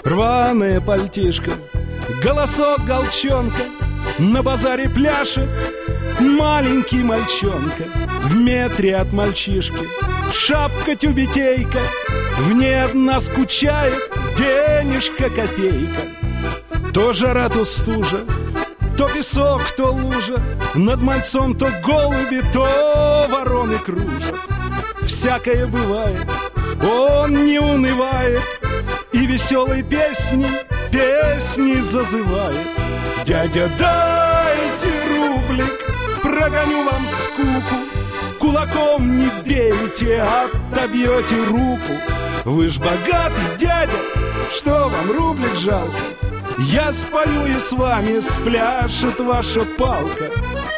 Рваное пальтишко, голосок галчонка, на базаре пляшет маленький мальчонка. В метре от мальчишки шапка тюбетейка, в ней одна скучает денежка копейка. То жара, то стужа, то песок, то лужа, над мальцом то голуби, то вороны кружат. Всякое бывает, он не унывает и веселой песней песни зазывает. Дядя, дайте рублик, прогоню вам скуку, кулаком не бейте, отобьете руку. Вы ж богатый, дядя, что вам рублик жалко? Я спою и с вами спляшет ваша палка.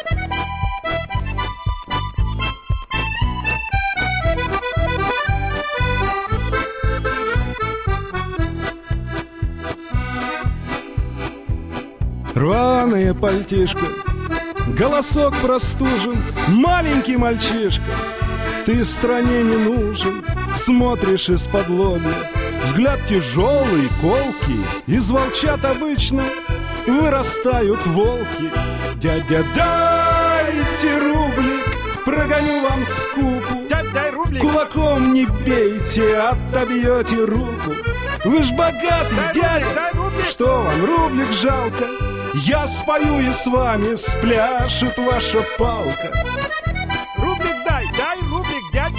Рваное пальтишко, голосок простужен, маленький мальчишка. Ты стране не нужен, смотришь из-под лобья. Взгляд тяжелый, колкий, из волчат обычно вырастают волки. Дядя, дайте рублик, прогоню вам скуку. Дай рублик. Кулаком не бейте, отобьете руку. Вы ж богатый, дядя, что вам рублик жалко? Я спою и с вами спляшет ваша палка. Рублик дай рублик, дядь.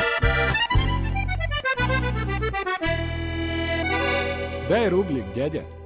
Дай рублик, дядя.